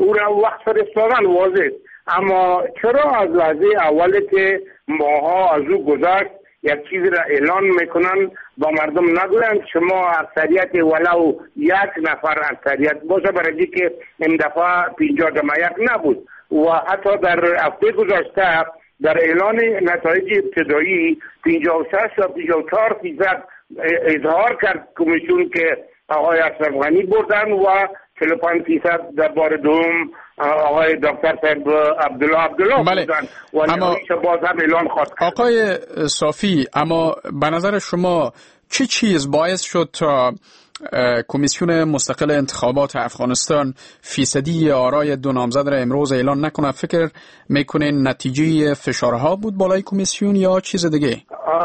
او را وقت فرستادن واضح. اما چرا از لحظه اولی که ماها از او گذشت یک چیز را اعلان میکنن با مردم نگویند شما اکثریت ولو یک نفر اکثریت باشه، برای که این دفعه 50-1 نبود و حتی در هفته گذشته در اعلان نتایج ابتدایی 56 تا 54% اظهار کرد کمیسیون که آقای اشرف غنی بردن و 45% در بار دوم آقای دکتر صاحب عبدالله بودن و نتایج باز هم اعلان خواهد کرد. آقای صافی، اما به نظر شما چه چیز باعث شد تا کمیسیون مستقل انتخابات افغانستان فیصدی آرای دو نامزد را امروز اعلان نکنه؟ فکر میکنین نتیجه فشارها بود بالای کمیسیون یا چیز دیگه؟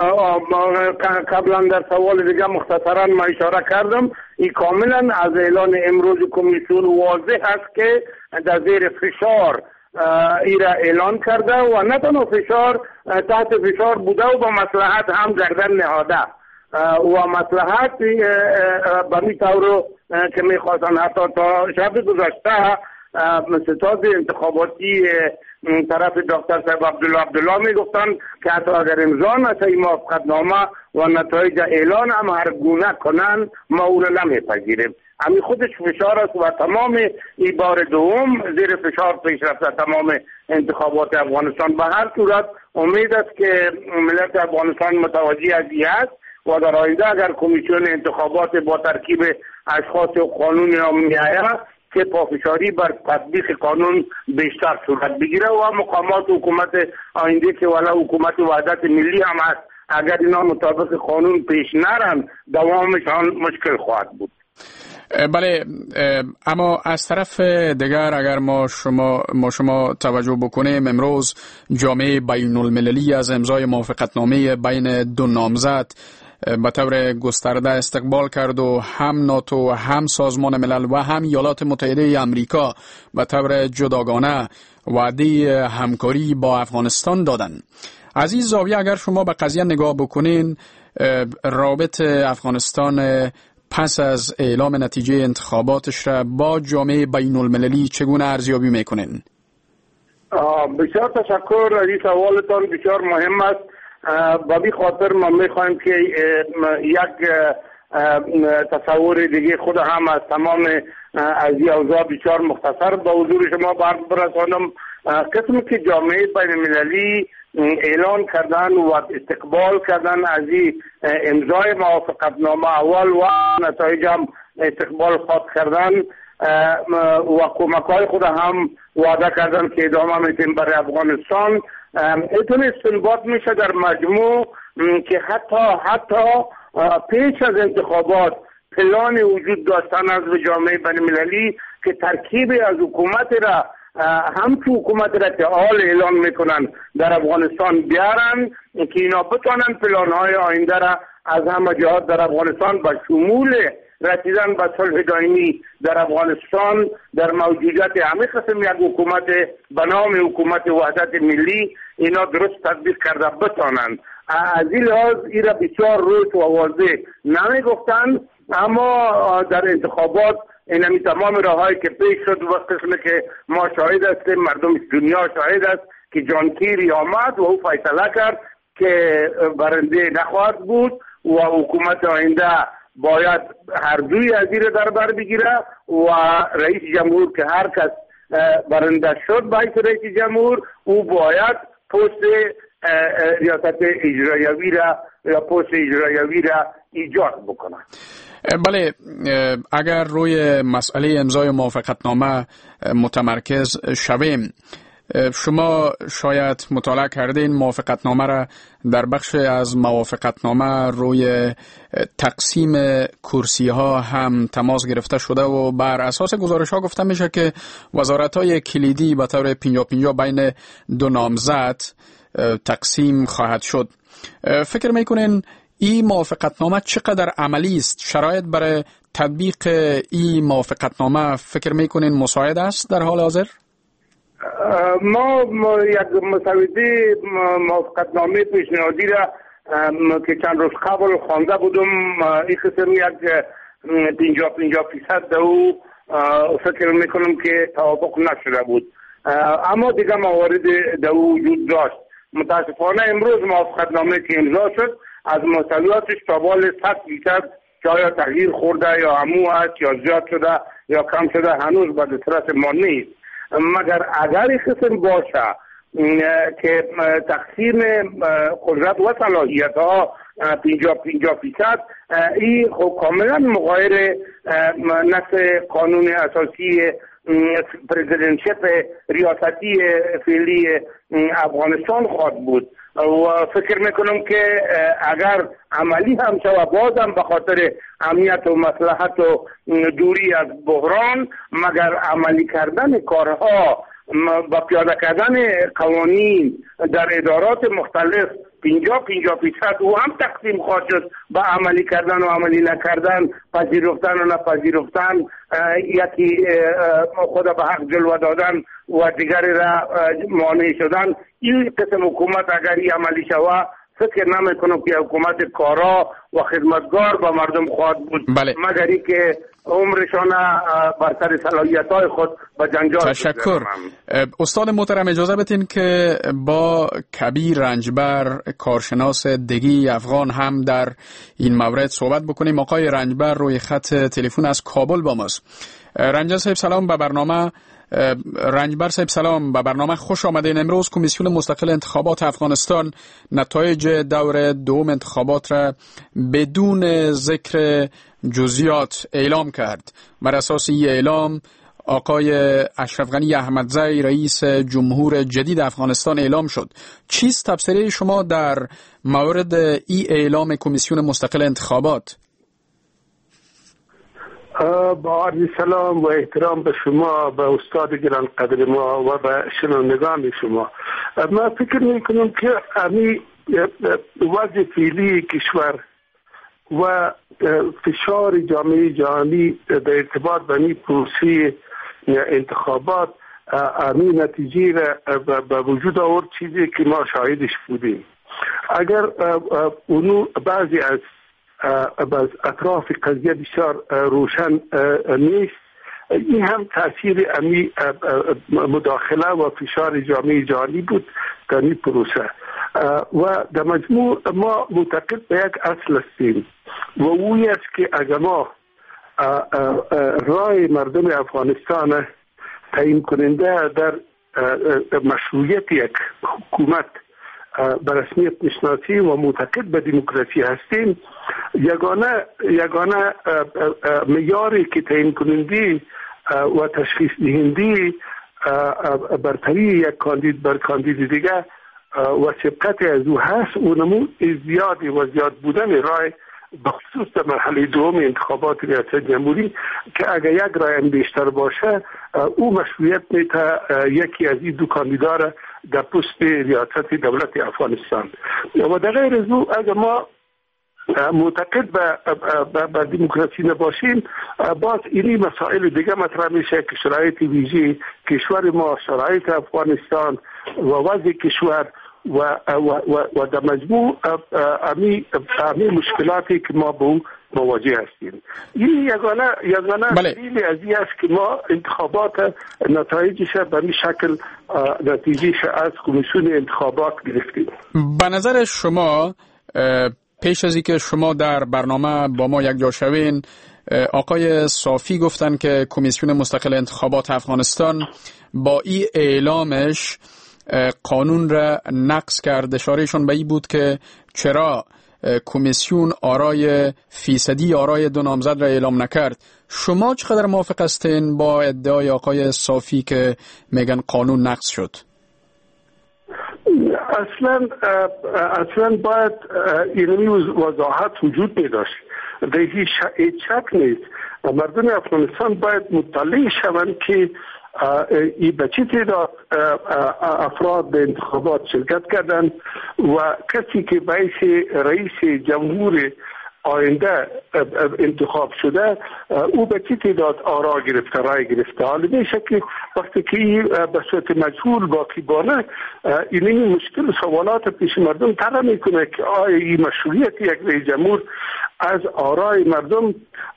قبلا در سوال دیگه مختصرا ما اشاره کردم، این کاملا از اعلان امروز کمیسیون واضح است که در زیر فشار ای را اعلان کرده و نه تنها فشار، تحت فشار بوده و با مصلحت هم گردن نهاده و مصلحت به می طور که می خواستن حتی تا شب گذشته ستاد انتخاباتی طرف دکتر صاحب عبدالله می گفتن که حتی اگر امضا نشه این موافقتنامه و نتایج اعلان هم هر گونه کنن ما او را نمیپذیریم. همین خودش فشار است و تمام این بار دوم زیر فشار پیش رفته تمام انتخابات افغانستان. به هر صورت امید است که ملت افغانستان متوجه از این است و در آینده اگر کمیسیون انتخابات با ترکیب اشخاص و قانون میآید که پافشاری بر تطبیق قانون بیشتر صورت بگیره و مقامات حکومت آینده که والا حکومت وحدت ملی هم است اگر اینا مطابق قانون پیش نرن دوامشان مشکل خواهد بود. بله، اما از طرف دیگر اگر ما شما توجه بکنیم، امروز جامعه بین المللی از امضای موافقتنامه بین دو نامزد به طور گسترده استقبال کرد و هم ناتو، هم سازمان ملل و هم ایالات متحده آمریکا به طور جداگانه وعده همکاری با افغانستان دادند. از این زاویه اگر شما به قضیه نگاه بکنین، رابط افغانستان پس از اعلام نتیجه انتخاباتش را با جامعه بین المللی چگونه ارزیابی میکنین؟ بسیار تشکر. این سوالتان بسیار مهم است. با بی خاطر ما میخوایم که یک تصور دیگه خود هم از تمام از این اوضاع بسیار مختصر با حضور شما برسانم. قسمی که جامعه بین المللی اعلان کردن و استقبال کردن از این امضای موافقتنامه اول و نتایج هم استقبال خواهد کردن و کمک‌های خود هم وعده کردن که ادامه میتیم برای افغانستان. ایتون استنباط میشه در مجموع که حتی پیش از انتخابات پلان وجود داشتن از جامعه بین المللی که ترکیب از حکومت را همچون حکومت را که حال اعلان میکنن در افغانستان بیارن که اینا بتونن پلانهای آینده را از همه جهات در افغانستان با شمول رسیدن به صلح دائمی در افغانستان در موجودیت همه قسم یک حکومت به نام حکومت وحدت ملی اینا درست تطبیق کرده بتانند. از این لحاظ این را بسیار روش و واضح نمی گفتن، اما در انتخابات این همی تمام راهایی که پیش شد و قسمی که ما شاهد هستیم، مردم دنیا شاهد است که جان کیری آمد و او فیصله کرد که برنده نخواهد بود و حکومت آینده باید هر دوی از این در بر بگیره و رئیس جمهور که هر کس برنده شد باید رئیس جمهور او باید پست ریاست اجرایوی را یا پست اجرایوی را ایجاد بکنه. بله، اگر روی مسئله امضای موافقتنامه متمرکز شویم، شما شاید مطالعه کردین موافقتنامه را. در بخش از موافقتنامه روی تقسیم کرسی ها هم تماس گرفته شده و بر اساس گزارش ها گفته میشه که وزارت های کلیدی به طور 50-50 بین دو نامزد تقسیم خواهد شد. فکر میکنین این موافقتنامه چقدر عملی است؟ شرایط برای تطبیق این موافقتنامه فکر میکنین مساعد است در حال حاضر؟ ما یک مسوده موافقتنامه پیشنهادی را که چند روز قبل خوانده بودم، این قسم یک 50-50% او فکر میکنم که توافق نشده بود. اما دیگه موارد در وجود داشت. متاسفانه امروز موافقتنامه که امضا شد از محتویاتش تا بال 100% که آیا تغییر خورده یا همو است یا زیاد شده یا کم شده هنوز به دسترس ما نیست. مگر اگر قسم باشه که تقسیم قدرت و صلاحیت ها 50% این کاملا مغایر نص قانون اساسی پرزیدنتشپ ریاستی فعلی افغانستان خواهد بود و فکر میکنم که اگر عملی هم شود بازم به خاطر امنیت و مصلحت و دوری از بحران مگر عملی کردن کارها با پیاده کردن قوانین در ادارات مختلف 50% او هم تقسیم خواهد شد با عملی کردن و عملی نکردن، پذیرفتن و نپذیرفتن، یکی خود به حق جلوه دادن و دیگری را مانع شدن. این قسم حکومت اگر این عملی شود فکر نمیکنم که حکومت کارا و خدمتگار با مردم خواهد بود. بله. مگری که عمرشان بر سر صلاحیت‌های خود با جنجال. تشکر. استاد محترم اجازه بدین که با کبیر رنجبر کارشناس دگی افغان هم در این مورد صحبت بکنیم. آقای رنجبر روی خط تلفن از کابل با ماست. رنجبر صاحب سلام به برنامه. رنجبر صاحب سلام به برنامه خوش آمدین. امروز کمیسیون مستقل انتخابات افغانستان نتایج دور دوم انتخابات را بدون ذکر جزئیات اعلام کرد. بر اساس این اعلام آقای اشرف غنی احمدزی رئیس جمهور جدید افغانستان اعلام شد. چیست تبصره شما در مورد این اعلام کمیسیون مستقل انتخابات؟ با عرض سلام و احترام به شما، به استاد گران قدر ما و به شنوندگان شما. من فکر میکنم که امی وضع فعلی کشور و فشار جامعه جهانی در ارتباط به این پروسه انتخابات امی نتیجه را به وجود آورد، چیزی که ما شاهدش بودیم. اگر اونو بعضی از اطراف قضیه بسیار روشن نیست، این هم تاثیر امی مداخله و فشار جامعه جهانی بود در این پروسه و در مجموع ما معتقد به یک اصل هستیم و اوی است که اگر ما رای مردم افغانستان تعیین کننده در مشروعیت یک حکومت به رسمیت میشناسیم و معتقد به دموکراسی هستیم، یگانه معیاری که تعیین کننده و تشخیص دهنده برتری یک کاندید بر کاندید دیگه و سبقت از او هست، اونمو زیادی و زیاد بودن رای بخصوص در مرحله دوم انتخابات ریاست جمهوری که اگر یک رای بیشتر باشه او مشروعیت میته یکی از این دو کاندیدا را در پست ریاست دولت افغانستان. و در غیر از او اگر ما معتقد به دموکراسی نباشیم، باز اینی مسائل دیگه مطرح میشه که شرایط ویژه کشور ما، شرایط افغانستان و وضع کشور و در مجموع امی مشکلاتی که ما با اون مواجه هستیم. این یگانه دلیل از این است که ما انتخابات نتایجش به این شکل نتیجهش از کمیسیون انتخابات گرفتیم. به نظر شما پیش از اینکه شما در برنامه با ما یک جا شوین، آقای صافی گفتن که کمیسیون مستقل انتخابات افغانستان با این اعلامش قانون را نقض کرد. اشارهشون به این بود که چرا کمیسیون آرای فیصدی آرای دو نامزد را اعلام نکرد. شما چقدر موافق هستین با ادعای آقای صافی که میگن قانون نقض شد؟ اصلا باید اینمی وضاحت وجود می‌داشت. در هیچ شک نیست. مردم افغانستان باید مطلع شوند که این به چه تعداد افراد به انتخابات شرکت کردند و کسی که باعث رئیس جمهور آینده انتخاب شده او به چی تعداد آرا گرفته، رای گرفته. حالا میشه که وقتی که به صورت مجهول باقی بانه این مشکل و سوالات پیش مردم طرح میکنه که آیا این مشروعیت یک رئیس جمهور از آرای مردم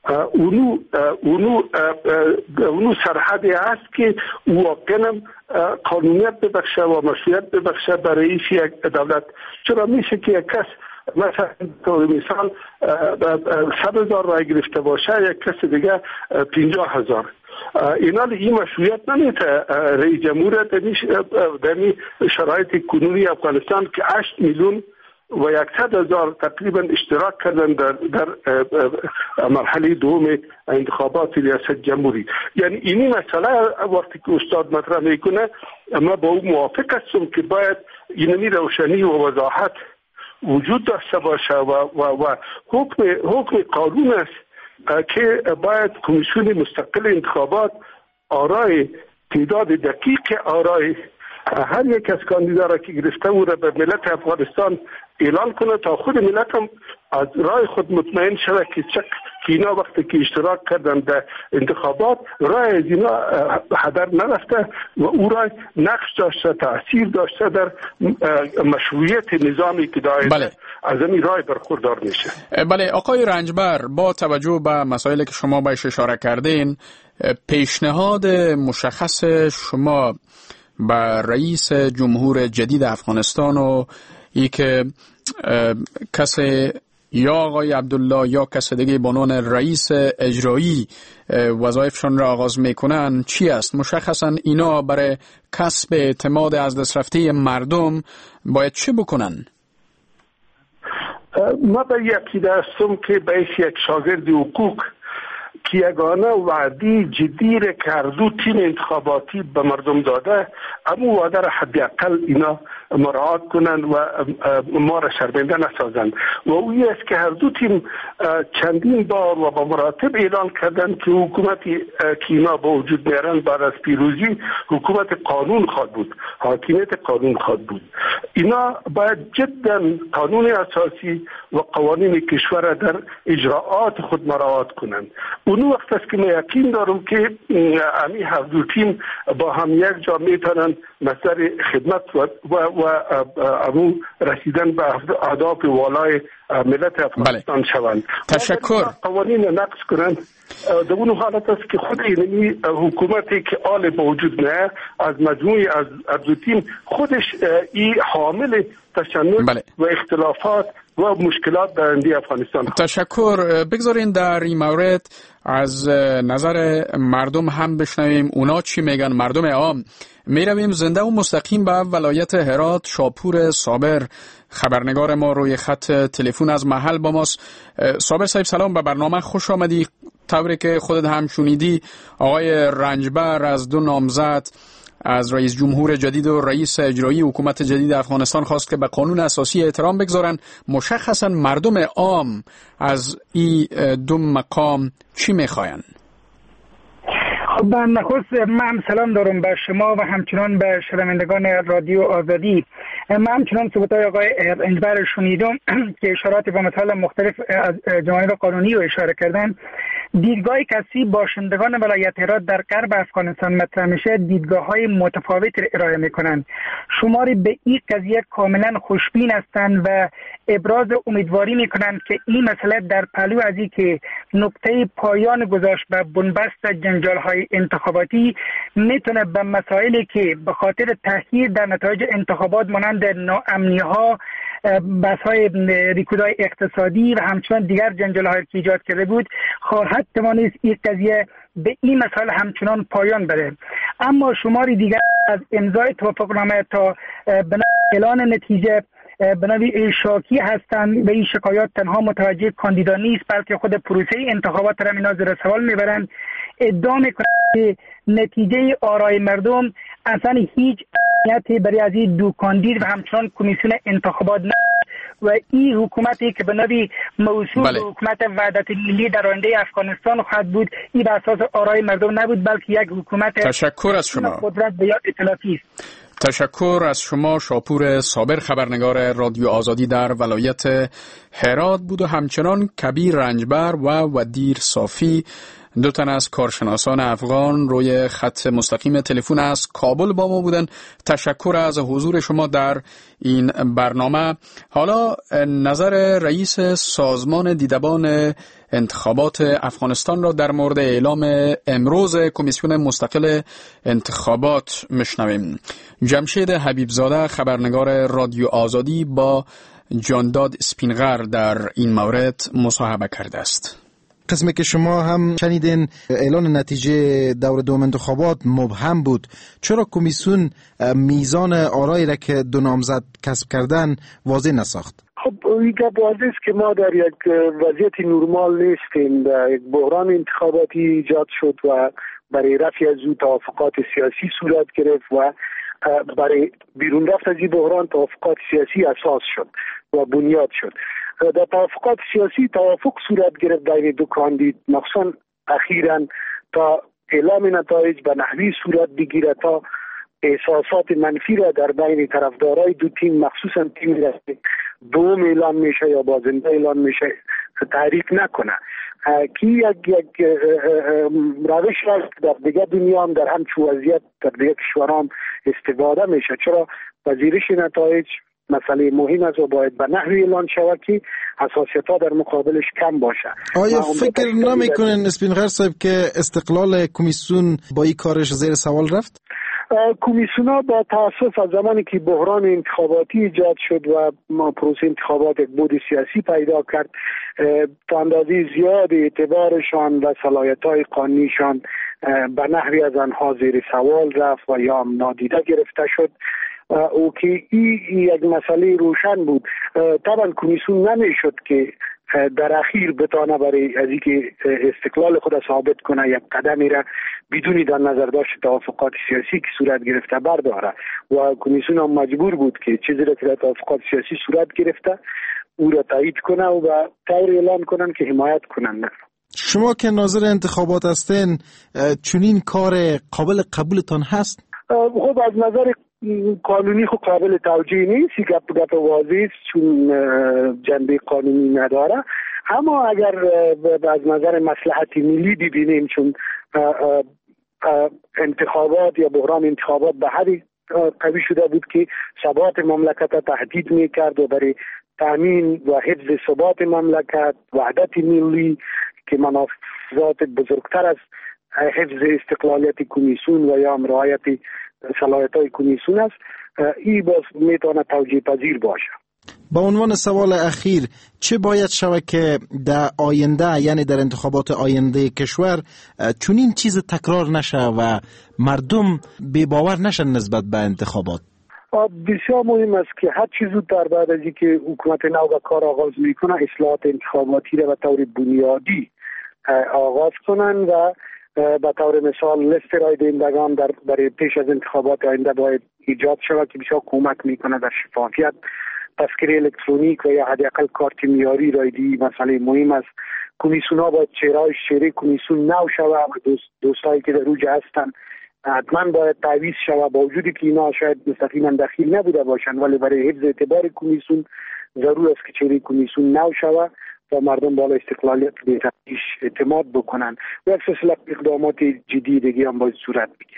اونو سرحدی است که واقعا قانونیت ببخشه و مشروعیت ببخشه برای یک دولت. چرا میشه که یک کس مثلا طور مثال 100,000 رای گرفته باشه، یک کس دیگه 50,000. این مشروعیت نمیته رئیس جمهور در شرایط کنونی افغانستان که 8 میلیون و 100,000 تقریبا اشتراک کردن در مرحله دوم انتخابات ریاست جمهوری. یعنی اینی مسئله وقتی که استاد مطرح میکنه ما با او موافق هستم که باید اینمی روشنی و وضاحت وجود داشته باشه و حکم قانون است که باید کمیسیون مستقل انتخابات آرای تعداد دقیق آرای هر یک از کاندیدا را که گرفته او را به ملت افغانستان اعلان کنه تا خود ملت هم از رای خود مطمئن شده که اینا وقتی که اشتراک کردن در انتخابات رای از اینا هدر نرفته و او رای نقش داشته، تأثیر داشته در مشروعیت نظامی که داره از این رای برخوردار میشه. بله آقای رنجبر، با توجه به مسائلی که شما بهش اشاره کردین، پیشنهاد مشخص شما به رئیس جمهور جدید افغانستان و ای که کسی یا آقای عبدالله یا کسی دیگه به عنوان رئیس اجرایی وظایفشان را آغاز میکنن چی است؟ مشخصا اینا برای کسب اعتماد از دست رفته مردم باید چه بکنن؟ ما به یقیده هستم که به یک شاگرد حقوق که یگانه وعده جدی را کردو تیم انتخاباتی به مردم داده، اما وعده را حداقل اینا مراعات کنند و ما را شرمنده نسازند. و اویی است که هر دو تیم چندین بار و با مراتب اعلان کردند که حکومتی که اینا با وجود میارند بعد از پیروزی حکومت قانون خواهد بود، حاکمیت قانون خواهد بود. اینا باید جدا قانون اساسی و قوانین کشور در اجراعات خود مراعات کنند. اون وقت است که من یقین دارم که امی هر دو تیم با هم یک جا میتونن مصدر خدمت و امو رسیدن به اهداف والای ملت افغانستان شوند. تشکر. قوانین نقض کنند. در اون حالت است که خود اینمی حکومتی که آل با وجود نه از مجموعی از دو تیم خودش ای حامل تشنج و اختلافات و مشکلات در اندی افغانستان. تشکر. بگذارین در این مورد از نظر مردم هم بشنویم اونا چی میگن. مردم عام. میرویم زنده و مستقیم به ولایت هرات. شاپور صابر خبرنگار ما روی خط تلفن از محل با ماست. صابر صاحب سلام، به برنامه خوش آمدی. طوری که خودت هم شنیدی آقای رنجبر از دو نامزد از رئیس جمهور جدید و رئیس اجرایی حکومت جدید افغانستان خواست که به قانون اساسی احترام بگذارن. مشخصا مردم عام از این دو مقام چی میخواین؟ خب نخست من سلام دارم به شما و همچنان به شنوندگان رادیو آزادی. من همچنان صحبت‌های آقای رنجبر شنیدم که اشارات به مسائل مختلف از جوانب قانونی رو اشاره کردن. دیدگاه کسی باشندگان ولایت هرات در غرب افغانستان مطرح میشه، دیدگاه‌های متفاوت ارائه میکنند. شماری به این قضیه کاملا خوشبین هستند و ابراز امیدواری میکنند که این مسئله در پهلو از این که نقطه پایان گذاشت به بنبست جنجال‌های انتخاباتی میتونه به مسائلی که به خاطر تأخیر در نتایج انتخابات مانند ناامنی‌ها، بحث‌های رکودهای اقتصادی و همچنان دیگر جنجال‌هایی که ایجاد کرده بود خواهد توانست این قضیه به این مسائل همچنان پایان بده. اما شماری دیگر از امضای توافقنامه تا اعلان نتیجه به نوعی شاکی هستند و این شکایات تنها متوجه کاندیدا نیست بلکه خود پروسه انتخابات را اینا زیر سوال میبرند. ادعا میکنند که نتیجه آرای مردم اصلا هیچ اهمیتی برای از این دو کاندید و همچنان کمیسیون انتخابات نه و این حکومتی که به نوعی موصول به حکومت وحدت ملی در آینده افغانستان خواهد بود، این به اساس آرای مردم نبود بلکه یک حکومت تشکر از شما قدرت به یا ائتلافی است. تشکر از شما. شاپور صابر، خبرنگار رادیو آزادی در ولایت هرات بود و همچنان کبیر رنجبر و ودیر صافی، دو تن از کارشناسان افغان روی خط مستقیم تلفن از کابل با ما بودن. تشکر از حضور شما در این برنامه. حالا نظر رئیس سازمان دیدبان انتخابات افغانستان را در مورد اعلام امروز کمیسیون مستقل انتخابات میشنویم. جمشید حبیبزاده، خبرنگار رادیو آزادی، با جانداد اسپینغر در این مورد مصاحبه کرده است. قسمی که شما هم شنیدین اعلان نتیجه دور دوم انتخابات مبهم بود. چرا کمیسیون میزان آرایی را که دو نامزد کسب کردن واضح نساخت؟ خب این واضح است که ما در یک وضعیت نرمال نیستیم. یک بحران انتخاباتی ایجاد شد و برای رفع از او توافقات سیاسی صورت گرفت و برای بیرون رفت از این بحران توافقات سیاسی اساس شد و بنیاد شد. در توافقات سیاسی توافق صورت گرفت بین دو کاندید، مخصوصا اخیراً تا اعلام نتایج به نحوی صورت بگیره تا احساسات منفی را در بین طرفدارای دو تیم، مخصوصا تیمی را که دوم اعلام میشه یا بازنده اعلام میشه، تحریک نکنه. که یک روش است در دیگه دنیا هم در همچون وضعیت در دیگه کشورها هم استفاده میشه. چرا پذیرش نتایج مسئله مهم است و باید به نحوی اعلان شود که حساسیت‌ها در مقابلش کم باشه. آیا فکر نمی‌کنین اسپینغر صاحب که استقلال کمیسیون با این کارش زیر سوال رفت؟ کمیسیون‌ها با تأسف از زمانی که بحران انتخاباتی ایجاد شد و پروسه انتخابات یک بود سیاسی پیدا کرد، تا اندازه زیاد اعتبارشان و صلاحیت‌های قانونیشان به نحوی از آنها زیر سوال رفت و یا نادیده گرفته شد. او که این یک مسئله روشن بود. طبعا کمیسیون نمیشد که در اخیر بتانه برای از اینکه استقلال خود ثابت کنه یک قدمی را بدون در نظر داشت توافقات سیاسی که صورت گرفته برداره و کمیسیون هم مجبور بود که چیزی را که در توافقات سیاسی صورت گرفته او را تایید کنه و به طور اعلان کنن که حمایت کنن. شما که ناظر انتخابات هستین، چنین کار قابل قبولتان هست؟ خب از نظر قانونی خب قابل توجیه نیست، گپ واضح است چون جنبه قانونی نداره. اما اگر از نظر مصلحت ملی ببینیم، چون انتخابات یا بحران انتخابات به حدی قوی شده بود که ثبات مملکت تهدید میکرد و برای تامین و حفظ ثبات مملکت، وحدت ملی که منافذات بزرگتر از حفظ استقلالیت کمیسیون و یا رعایت صلاحیت‌های کمیسیون است، این باز میتونه توجیه پذیر باشه. با عنوان سوال اخیر، چه باید شود که در آینده، یعنی در انتخابات آینده کشور، چنین چیز تکرار نشه و مردم بی‌باور نشن نسبت به انتخابات؟ بسیار مهم است که هر چیز زودتر بعد از اینکه حکومت نو به کار آغاز میکنه اصلاحات انتخاباتی را به طور بنیادی آغاز کنن و به طور مثال لیست رای دهندگان برای پیش از انتخابات آینده باید ایجاد شود که بسیار کمک میکنه در شفافیت. تذکره الکترونیک و یا حداقل کارت معیاری رایدی مسئله مهم است. کمیسیون‌ها باید چهره‌های شهری کمیسیون نو شود و دوستایی که در اوج هستن حتما باید تعویض شود، با وجودی که اینا شاید مستقیما دخیل نبوده باشند، ولی برای حفظ اعتبار کمیسیون ضرور است که چهره کمیسیون نو شود و مردم بالا استقلالیت به تفتیش اعتماد بکنن و یک سلسله اقدامات جدی دیگه هم باید صورت بگیره.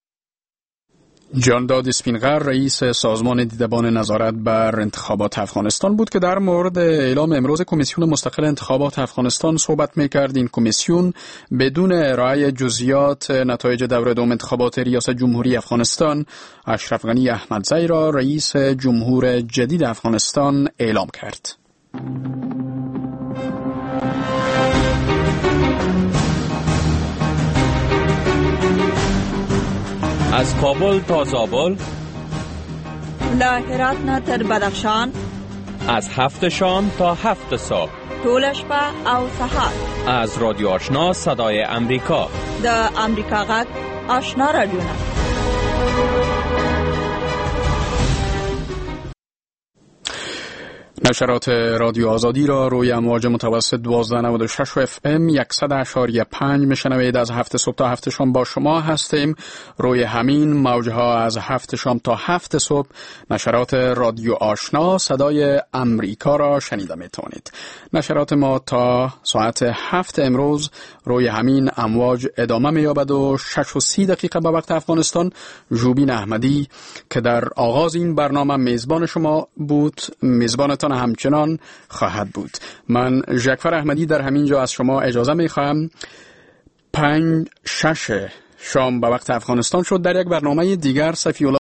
جانداد اسپینغر، رئیس سازمان دیدبان نظارت بر انتخابات افغانستان بود که در مورد اعلام امروز کمیسیون مستقل انتخابات افغانستان صحبت می‌کرد. این کمیسیون بدون ارائه جزئیات نتایج دوره دوم انتخابات ریاست جمهوری افغانستان اشرف غنی احمدزی را رئیس جمهور جدید افغانستان اعلام کرد. از کابل تا زابل، له هرات نه تر بدخشان، از 7 شام تا 7 صبح، ټول شپه او سهار، از رادیو آشنا صدای امریکا، د امریکا غږ آشنا رادیو. نشرات رادیو آزادی را روی امواج متوسط 1296 FM 100.5 میشنوید. از 7 صبح تا 7 شام با شما هستیم. روی همین موجها از 7 شام تا 7 صبح نشرات رادیو آشنا صدای امریکا را شنیده میتونید. نشرات ما تا ساعت 7 امروز روی همین امواج ادامه مییابد و 6:30 به وقت افغانستان ژوبین احمدی که در آغاز این برنامه میزبان شما بود، میزبانتان همچنان خواهد بود. من ژکفر احمدی در همین جا از شما اجازه میخواهم. 5-6 شام به وقت افغانستان شد. در یک برنامه دیگر صفی